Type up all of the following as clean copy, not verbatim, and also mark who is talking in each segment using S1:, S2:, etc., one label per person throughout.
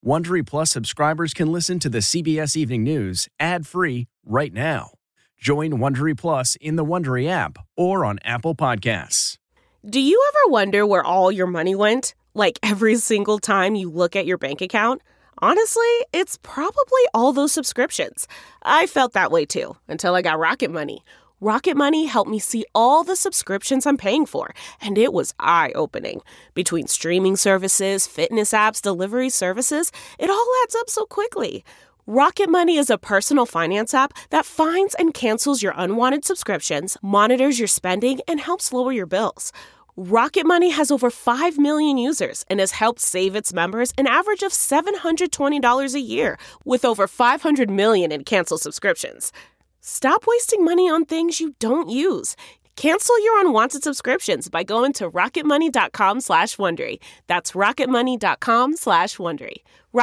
S1: Wondery Plus subscribers can listen to the CBS Evening News ad-free right now. Join Wondery Plus in the Wondery app or on Apple Podcasts.
S2: Do you ever wonder where all your money went? Like every single time you look at your bank account? Honestly, it's probably all those subscriptions. I felt that way too, until I got Rocket Money. Rocket Money helped me see all the subscriptions I'm paying for, and it was eye-opening. Between streaming services, fitness apps, delivery services, it all adds up so quickly. Rocket Money is a personal finance app that finds and cancels your unwanted subscriptions, monitors your spending, and helps lower your bills. Rocket Money has over 5 million users and has helped save its members an average of $720 a year, with over 500 million in canceled subscriptions. Stop wasting money on things you don't use. Cancel your unwanted subscriptions by going to rocketmoney.com/Wondery. That's rocketmoney.com/Wondery.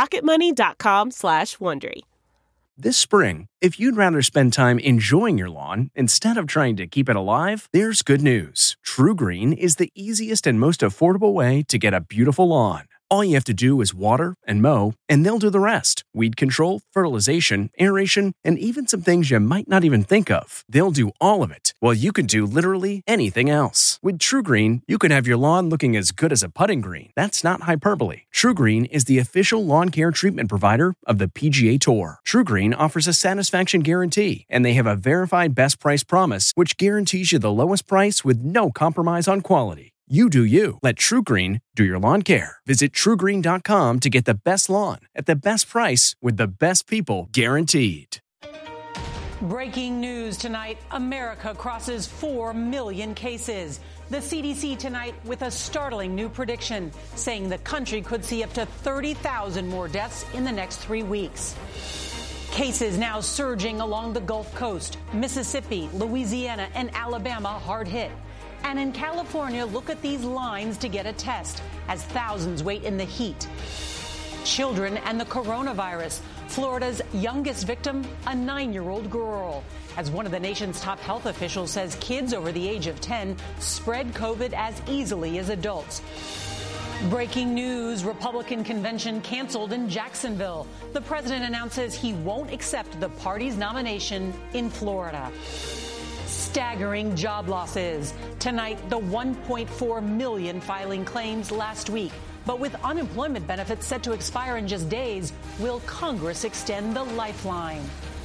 S2: rocketmoney.com/Wondery.
S1: This spring, if you'd rather spend time enjoying your lawn instead of trying to keep it alive, there's good news. TruGreen is the easiest and most affordable way to get a beautiful lawn. All you have to do is water and mow, and they'll do the rest. Weed control, fertilization, aeration, and even some things you might not even think of. They'll do all of it, while you can do literally anything else. With TruGreen, you can have your lawn looking as good as a putting green. That's not hyperbole. TruGreen is the official lawn care treatment provider of the PGA Tour. TruGreen offers a satisfaction guarantee, and they have a verified best price promise, which guarantees you the lowest price with no compromise on quality. You do you. Let TruGreen do your lawn care. Visit TruGreen.com to get the best lawn at the best price with the best people guaranteed.
S3: Breaking news tonight. America crosses 4 million cases. The CDC tonight with a startling new prediction, saying the country could see up to 30,000 more deaths in the next 3 weeks. Cases now surging along the Gulf Coast. Mississippi, Louisiana, and Alabama hard hit. And in California, look at these lines to get a test as thousands wait in the heat. Children and the coronavirus. Florida's youngest victim, a 9-year-old girl. As one of the nation's top health officials says, kids over the age of 10 spread COVID as easily as adults. Breaking news, Republican convention canceled in Jacksonville. The president announces he won't accept the party's nomination in Florida. Staggering job losses. Tonight, the 1.4 million filing claims last week. But with unemployment benefits set to expire in just days, will Congress extend the lifeline?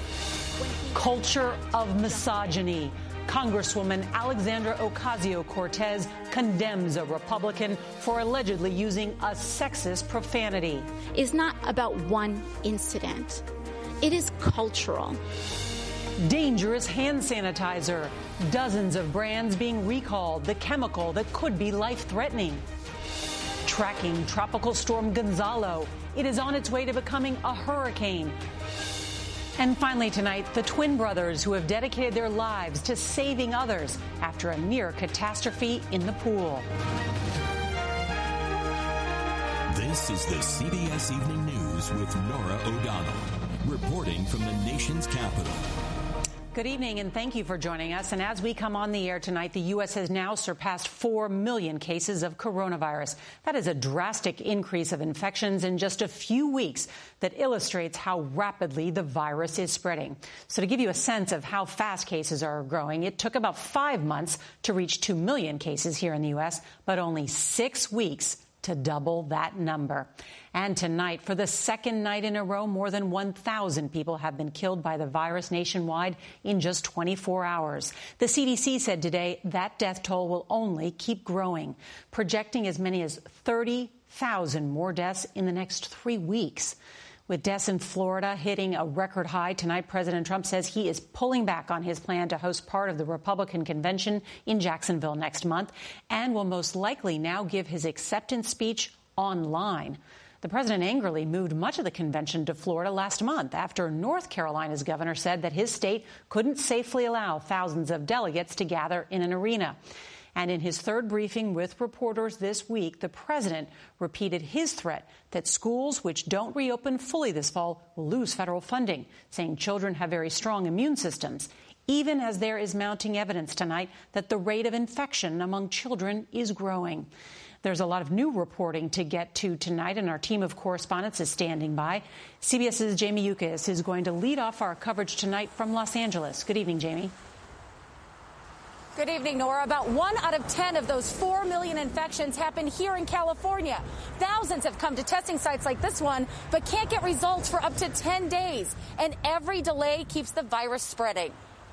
S3: Culture of misogyny. Congresswoman Alexandra Ocasio-Cortez condemns a Republican for allegedly using a sexist profanity.
S4: It's not about one incident. It is cultural.
S3: Dangerous hand sanitizer. Dozens of brands being recalled. The chemical that could be life-threatening. Tracking Tropical Storm Gonzalo. It is on its way to becoming a hurricane. And finally tonight, the twin brothers who have dedicated their lives to saving others after a near catastrophe in the pool.
S5: This is the CBS Evening News with Norah O'Donnell, reporting from the nation's capital.
S3: Good evening, and thank you for joining us. And as we come on the air tonight, the U.S. has now surpassed 4 million cases of coronavirus. That is a drastic increase of infections in just a few weeks that illustrates how rapidly the virus is spreading. So to give you a sense of how fast cases are growing, it took about 5 months to reach 2 million cases here in the U.S., but only 6 weeks to double that number. And tonight, for the second night in a row, more than 1,000 people have been killed by the virus nationwide in just 24 hours. The CDC said today that death toll will only keep growing, projecting as many as 30,000 more deaths in the next 3 weeks. With deaths in Florida hitting a record high tonight, President Trump says he is pulling back on his plan to host part of the Republican convention in Jacksonville next month and will most likely now give his acceptance speech online. The president angrily moved much of the convention to Florida last month after North Carolina's governor said that his state couldn't safely allow thousands of delegates to gather in an arena. And in his third briefing with reporters this week, the president repeated his threat that schools which don't reopen fully this fall will lose federal funding, saying children have very strong immune systems, even as there is mounting evidence tonight that the rate of infection among children is growing. There's a lot of new reporting to get to tonight, and our team of correspondents is standing by. CBS's Jamie Yuccas is going to lead off our coverage tonight from Los Angeles. Good evening, Jamie.
S6: Good evening, Nora. About 1 out of 10 of those 4 million infections happen here in California. Thousands have come to testing sites like this one, but can't get results for up to 10 days. And every delay keeps the virus spreading.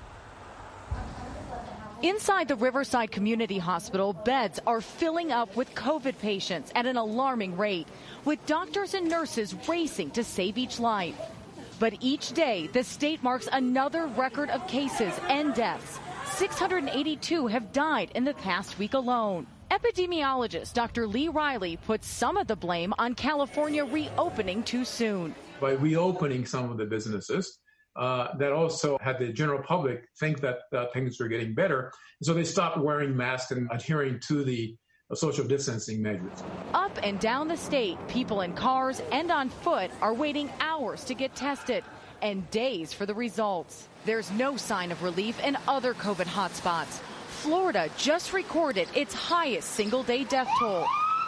S7: Inside the Riverside Community Hospital, beds are filling up with COVID patients at an alarming rate, with doctors and nurses racing to save each life. But each day, the state marks another record of cases and deaths. 682 have died in the past week alone. Epidemiologist Dr. Lee Riley puts some of the blame on California reopening too soon.
S8: By reopening some of the businesses, that also had the general public think that things were getting better. So they stopped wearing masks and adhering to the social distancing measures.
S7: Up and down the state, people in cars and on foot are waiting hours to get tested and days for the results. There's no sign of relief in other COVID hotspots. Florida just recorded its highest single-day death toll,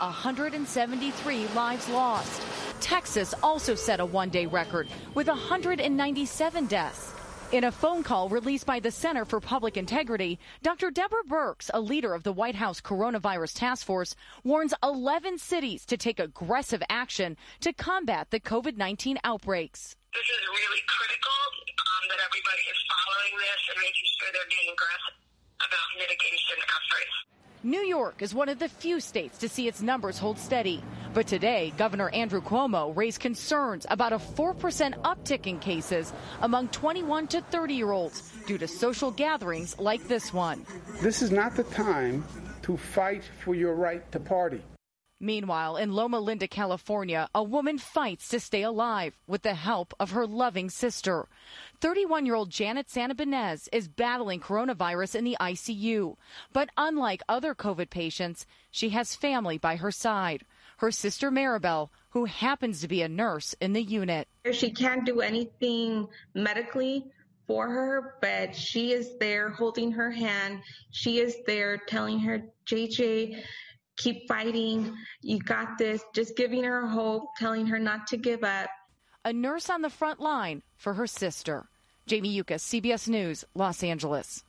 S7: 173 lives lost. Texas also set a one-day record with 197 deaths. In a phone call released by the Center for Public Integrity, Dr. Deborah Birx, a leader of the White House Coronavirus Task Force, warns 11 cities to take aggressive action to combat the COVID-19 outbreaks.
S9: This is really critical that everybody is following this and making sure they're being aggressive about mitigation efforts.
S7: New York is one of the few states to see its numbers hold steady. But today, Governor Andrew Cuomo raised concerns about a 4% uptick in cases among 21 to 30-year-olds due to social gatherings like this one.
S10: This is not the time to fight for your right to party.
S7: Meanwhile, in Loma Linda, California, a woman fights to stay alive with the help of her loving sister. 31-year-old Janet Santabanez is battling coronavirus in the ICU. But unlike other COVID patients, she has family by her side. Her sister Maribel, who happens to be a nurse in the unit.
S11: She can't do anything medically for her, but she is there holding her hand. She is there telling her, JJ, keep fighting. You got this. Just giving her hope, telling her not to give up.
S7: A nurse on the front line for her sister. Jamie Yuccas, CBS News, Los Angeles.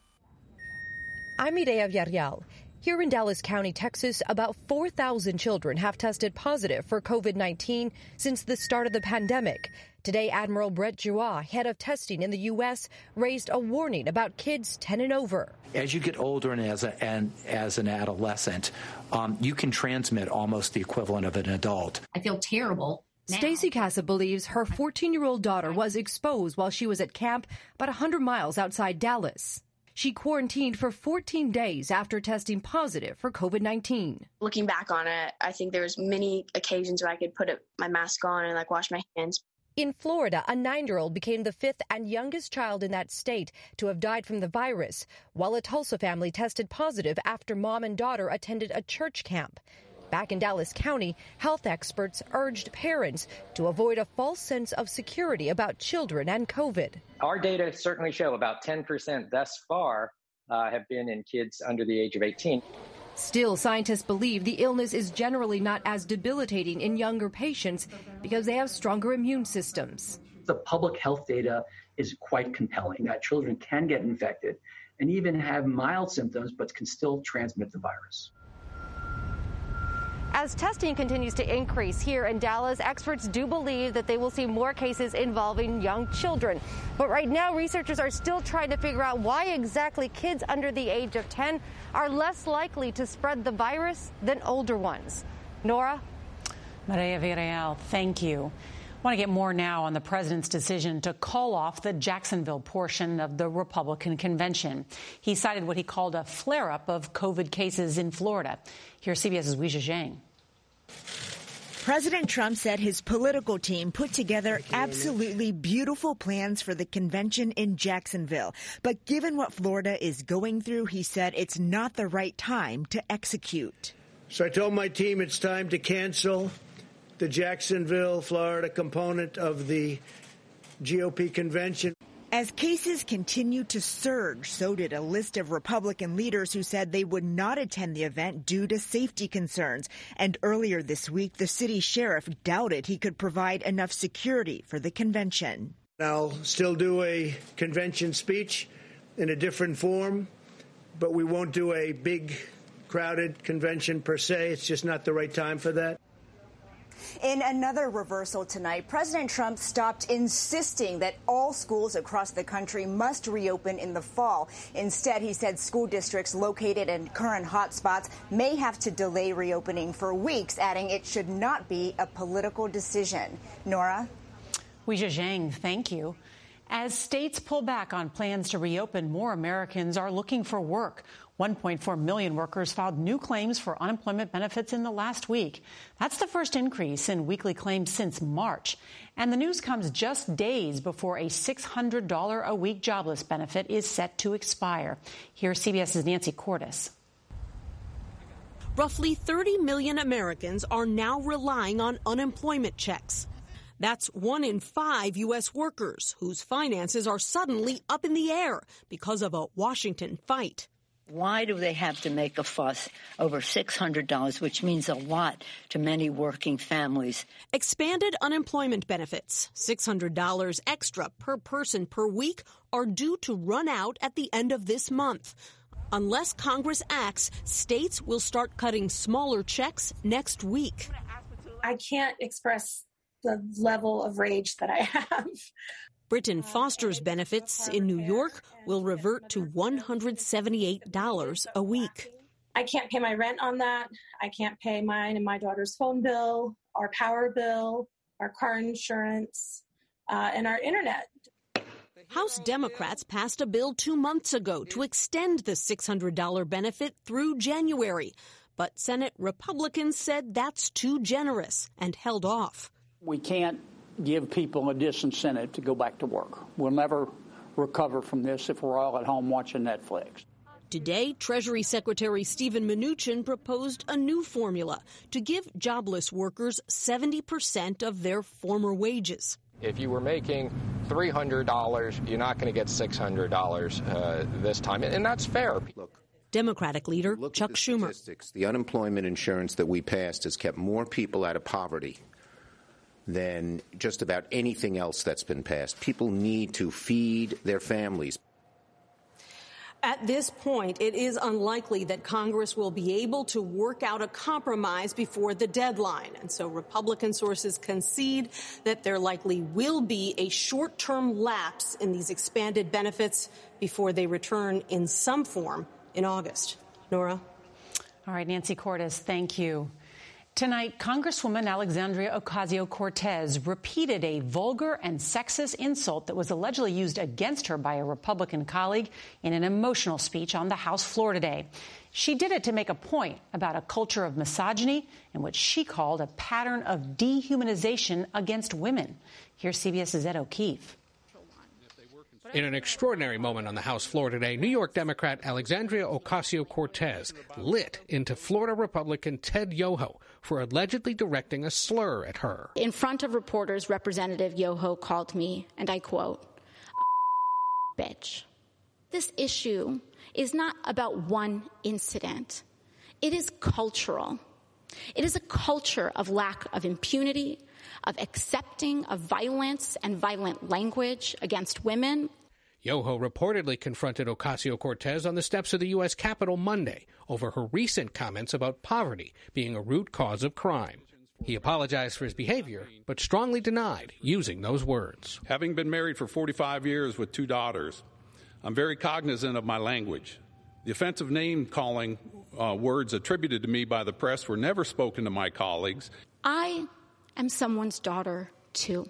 S12: I'm Mireya Villarreal. Here in Dallas County, Texas, about 4,000 children have tested positive for COVID-19 since the start of the pandemic. Today, Admiral Brett Giroir, head of testing in the U.S., raised a warning about kids 10 and over.
S13: As you get older and as an adolescent, you can transmit almost the equivalent of an adult.
S14: I feel terrible.
S12: Stacy Casa believes her 14-year-old daughter was exposed while she was at camp about 100 miles outside Dallas. She quarantined for 14 days after testing positive for COVID-19.
S15: Looking back on it, I think there was many occasions where I could put my mask on and wash my hands.
S12: In Florida, a 9-year-old became the 5th and youngest child in that state to have died from the virus, while a Tulsa family tested positive after mom and daughter attended a church camp. Back in Dallas County, health experts urged parents to avoid a false sense of security about children and COVID.
S16: Our data certainly show about 10% thus far have been in kids under the age of 18.
S12: Still, scientists believe the illness is generally not as debilitating in younger patients because they have stronger immune systems.
S17: The public health data is quite compelling that children can get infected and even have mild symptoms but can still transmit the virus.
S12: As testing continues to increase here in Dallas, experts do believe that they will see more cases involving young children. But right now, researchers are still trying to figure out why exactly kids under the age of 10 are less likely to spread the virus than older ones. Nora?
S3: Mireya Villarreal, thank you. I want to get more now on the president's decision to call off the Jacksonville portion of the Republican convention. He cited what he called a flare-up of COVID cases in Florida. Here's CBS's Weijia Zhang.
S18: President Trump said his political team put together absolutely beautiful plans for the convention in Jacksonville. But given what Florida is going through, he said it's not the right time to execute.
S19: So I told my team it's time to cancel the Jacksonville, Florida component of the GOP convention.
S18: As cases continue to surge, so did a list of Republican leaders who said they would not attend the event due to safety concerns. And earlier this week, the city sheriff doubted he could provide enough security for the convention.
S19: I'll still do a convention speech in a different form, but we won't do a big, crowded convention per se. It's just not the right time for that.
S14: In another reversal tonight, President Trump stopped insisting that all schools across the country must reopen in the fall. Instead, he said school districts located in current hotspots may have to delay reopening for weeks, adding it should not be a political decision. Nora?
S3: Weijia Zhang, thank you. As states pull back on plans to reopen, more Americans are looking for work. 1.4 million workers filed new claims for unemployment benefits in the last week. That's the first increase in weekly claims since March. And the news comes just days before a $600 a week jobless benefit is set to expire. Here's CBS's Nancy Cordes.
S20: Roughly 30 million Americans are now relying on unemployment checks. That's 1 in 5 U.S. workers whose finances are suddenly up in the air because of a Washington fight.
S21: Why do they have to make a fuss over $600, which means a lot to many working families?
S20: Expanded unemployment benefits, $600 extra per person per week, are due to run out at the end of this month. Unless Congress acts, states will start cutting smaller checks next week.
S22: I can't express the level of rage that I have.
S20: Britton Foster's benefits in New York will revert to $178 a week.
S22: I can't pay my rent on that. I can't pay mine and my daughter's phone bill, our power bill, our car insurance, and our internet.
S20: House Democrats passed a bill 2 months ago to extend the $600 benefit through January. But Senate Republicans said that's too generous and held off.
S23: We can't give people a disincentive to go back to work. We'll never recover from this if we're all at home watching Netflix.
S20: Today, Treasury Secretary Steven Mnuchin proposed a new formula to give jobless workers 70% of their former wages.
S24: If you were making $300, you're not going to get $600 this time, and that's fair.
S20: Look, Democratic leader Chuck Schumer.
S25: The unemployment insurance that we passed has kept more people out of poverty than just about anything else that's been passed. People need to feed their families.
S20: At this point, it is unlikely that Congress will be able to work out a compromise before the deadline. And so Republican sources concede that there likely will be a short-term lapse in these expanded benefits before they return in some form in August. Nora?
S3: All right, Nancy Cordes, thank you. Tonight, Congresswoman Alexandria Ocasio-Cortez repeated a vulgar and sexist insult that was allegedly used against her by a Republican colleague in an emotional speech on the House floor today. She did it to make a point about a culture of misogyny and what she called a pattern of dehumanization against women. Here's CBS's Ed O'Keefe.
S26: In an extraordinary moment on the House floor today, New York Democrat Alexandria Ocasio-Cortez lit into Florida Republican Ted Yoho for allegedly directing a slur at her.
S4: In front of reporters, Representative Yoho called me, and I quote, a bitch. This issue is not about one incident. It is cultural. It is a culture of lack of impunity, of accepting of violence and violent language against women.
S26: Yoho reportedly confronted Ocasio-Cortez on the steps of the U.S. Capitol Monday over her recent comments about poverty being a root cause of crime. He apologized for his behavior, but strongly denied using those words.
S27: Having been married for 45 years with 2 daughters, I'm very cognizant of my language. The offensive name-calling words attributed to me by the press were never spoken to my colleagues.
S4: I am someone's daughter, too.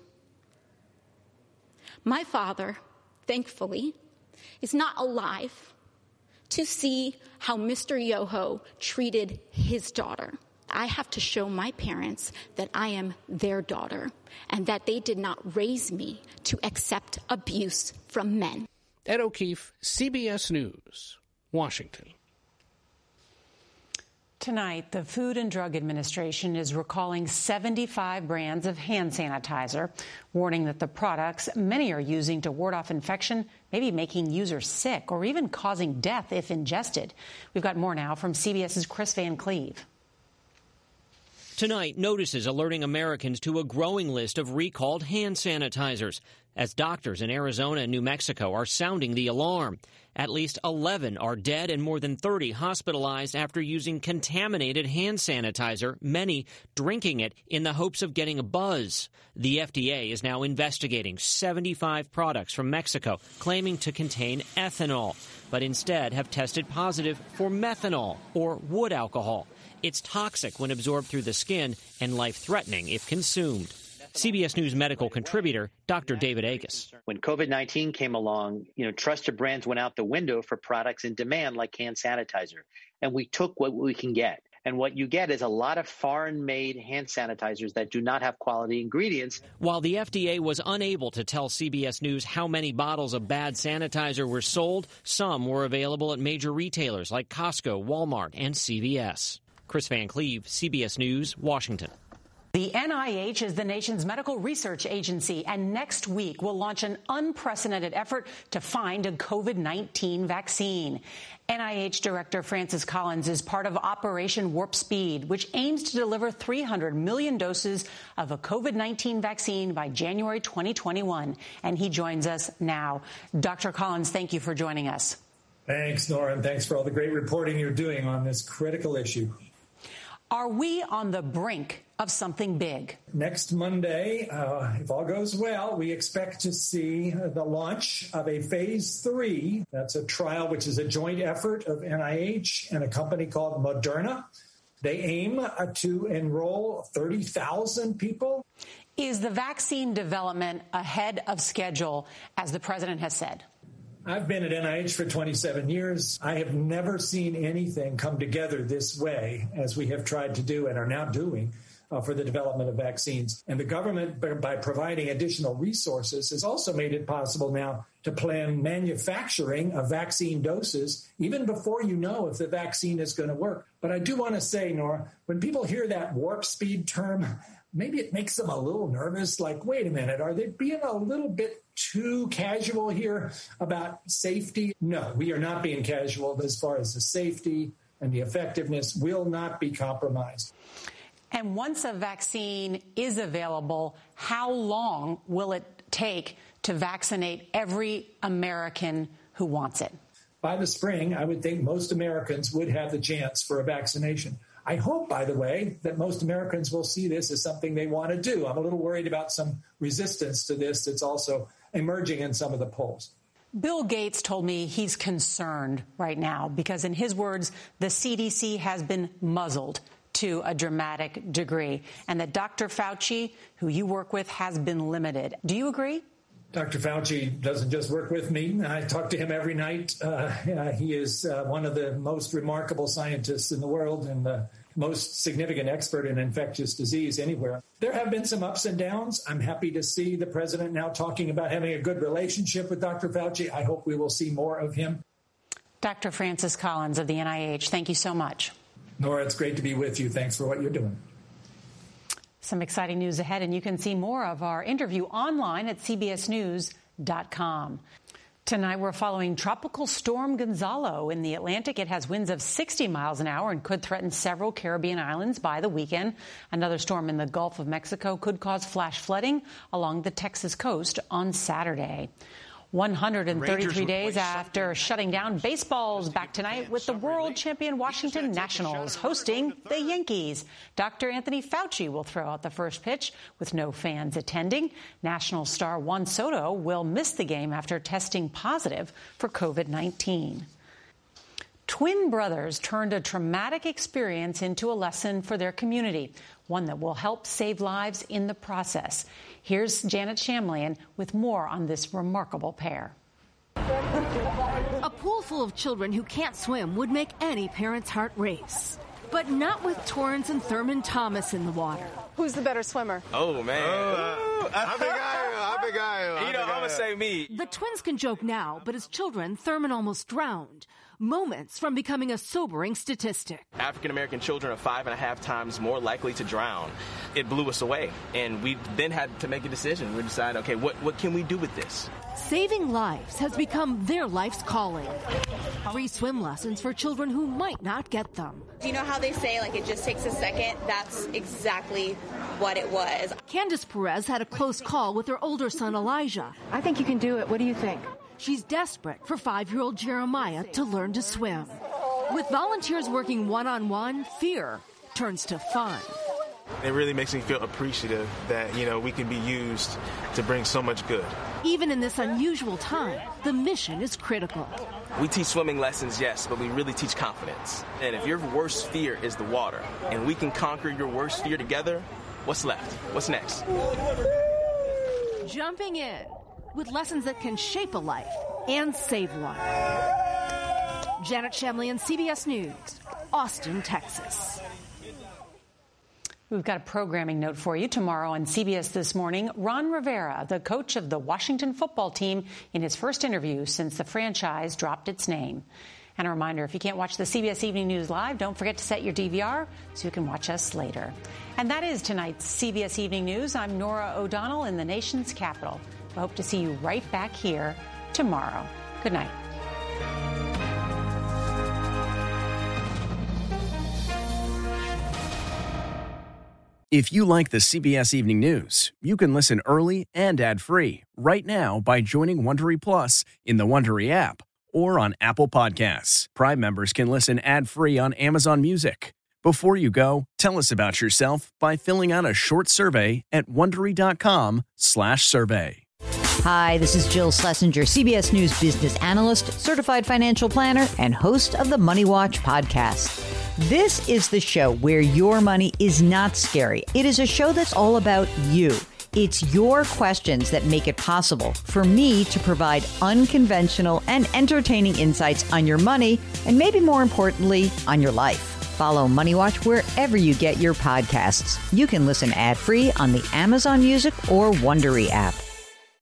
S4: My father, thankfully, is not alive to see how Mr. Yoho treated his daughter. I have to show my parents that I am their daughter and that they did not raise me to accept abuse from men.
S26: Ed O'Keefe, CBS News, Washington.
S3: Tonight, the Food and Drug Administration is recalling 75 brands of hand sanitizer, warning that the products many are using to ward off infection may be making users sick or even causing death if ingested. We've got more now from CBS's Chris Van Cleve.
S1: Tonight, notices alerting Americans to a growing list of recalled hand sanitizers, as doctors in Arizona and New Mexico are sounding the alarm. At least 11 are dead and more than 30 hospitalized after using contaminated hand sanitizer, many drinking it in the hopes of getting a buzz. The FDA is now investigating 75 products from Mexico claiming to contain ethanol, but instead have tested positive for methanol or wood alcohol. It's toxic when absorbed through the skin and life-threatening if consumed. CBS News medical contributor Dr. David Agus.
S2: When COVID-19 came along, trusted brands went out the window for products in demand like hand sanitizer. And we took what we can get. And what you get is a lot of foreign-made hand sanitizers that do not have quality ingredients.
S1: While the FDA was unable to tell CBS News how many bottles of bad sanitizer were sold, some were available at major retailers like Costco, Walmart, and CVS. Chris Van Cleve, CBS News, Washington.
S3: The NIH is the nation's medical research agency, and next week will launch an unprecedented effort to find a COVID-19 vaccine. NIH Director Francis Collins is part of Operation Warp Speed, which aims to deliver 300 million doses of a COVID-19 vaccine by January 2021. And he joins us now. Dr. Collins, thank you for joining us.
S5: Thanks, Nora, and thanks for all the great reporting you're doing on this critical issue.
S3: Are we on the brink of something big?
S5: Next Monday, if all goes well, we expect to see the launch of a phase 3. That's a trial which is a joint effort of NIH and a company called Moderna. They aim to enroll 30,000 people.
S3: Is the vaccine development ahead of schedule, as the president has said?
S5: I've been at NIH for 27 years. I have never seen anything come together this way as we have tried to do and are now doing for the development of vaccines. And the government, by providing additional resources, has also made it possible now to plan manufacturing of vaccine doses even before you know if the vaccine is going to work. But I do want to say, Nora, when people hear that warp speed term, maybe it makes them a little nervous, like, wait a minute, are they being a little bit too casual here about safety? No, we are not being casual as far as the safety and the effectiveness will not be compromised.
S3: And once a vaccine is available, how long will it take to vaccinate every American who wants it?
S5: By the spring, I would think most Americans would have the chance for a vaccination. I hope, by the way, that most Americans will see this as something they want to do. I'm a little worried about some resistance to this that's also emerging in some of the polls.
S3: Bill Gates told me he's concerned right now because, in his words, the CDC has been muzzled to a dramatic degree, and that Dr. Fauci, who you work with, has been limited. Do you agree?
S5: Dr. Fauci doesn't just work with me. I talk to him every night. He is one of the most remarkable scientists in the world and the most significant expert in infectious disease anywhere. There have been some ups and downs. I'm happy to see the president now talking about having a good relationship with Dr. Fauci. I hope we will see more of him.
S3: Dr. Francis Collins of the NIH, thank you so much.
S5: Nora, it's great to be with you. Thanks for what you're doing.
S3: Some exciting news ahead, and you can see more of our interview online at cbsnews.com. Tonight, we're following Tropical Storm Gonzalo in the Atlantic. It has winds of 60 miles an hour and could threaten several Caribbean islands by the weekend. Another storm in the Gulf of Mexico could cause flash flooding along the Texas coast on Saturday. 133 days after shutting down, baseball's back tonight with the world champion Washington Nationals hosting the Yankees. Dr. Anthony Fauci will throw out the first pitch with no fans attending. National star Juan Soto will miss the game after testing positive for COVID-19. Twin brothers turned a traumatic experience into a lesson for their community, one that will help save lives in the process. Here's Janet Shamlian with more on this remarkable pair.
S6: A pool full of children who can't swim would make any parent's heart race. But not with Torrance and Thurman Thomas in the water.
S8: Who's the better swimmer?
S9: Oh, man. I think I am. I'm going to say me.
S6: The twins can joke now, but as children, Thurman almost drowned. moments from becoming a sobering statistic.
S9: African-American children are 5.5 times more likely to drown. It blew us away, and we then had to make a decision. We decided, okay, what can we do with this?
S6: Saving lives has become their life's calling. Free swim lessons for children who might not get them.
S7: Do you know how they say, like, it just takes a second? That's exactly what it was.
S6: Candace Perez had a close call with her older son, Elijah.
S8: I think you can do it. What do you think?
S6: She's desperate for 5-year-old Jeremiah to learn to swim. With volunteers working one-on-one, fear turns to fun.
S9: It really makes me feel appreciative that, we can be used to bring so much good.
S6: Even in this unusual time, the mission is critical.
S9: We teach swimming lessons, yes, but we really teach confidence. And if your worst fear is the water, and we can conquer your worst fear together, what's left? What's next?
S6: Jumping in with lessons that can shape a life and save one. Janet Shamlian, CBS News, Austin, Texas.
S3: We've got a programming note for you. Tomorrow on CBS This Morning, Ron Rivera, the coach of the Washington football team, in his first interview since the franchise dropped its name. And a reminder, if you can't watch the CBS Evening News live, don't forget to set your DVR so you can watch us later. And that is tonight's CBS Evening News. I'm Norah O'Donnell in the nation's capital. I hope to see you right back here tomorrow. Good night.
S10: If you like the CBS Evening News, you can listen early and ad-free right now by joining Wondery Plus in the Wondery app or on Apple Podcasts. Prime members can listen ad-free on Amazon Music. Before you go, tell us about yourself by filling out a short survey at Wondery.com/survey.
S11: Hi, this is Jill Schlesinger, CBS News business analyst, certified financial planner, and host of the Money Watch podcast. This is the show where your money is not scary. It is a show that's all about you. It's your questions that make it possible for me to provide unconventional and entertaining insights on your money, and maybe more importantly, on your life. Follow Money Watch wherever you get your podcasts. You can listen ad-free on the Amazon Music or Wondery app.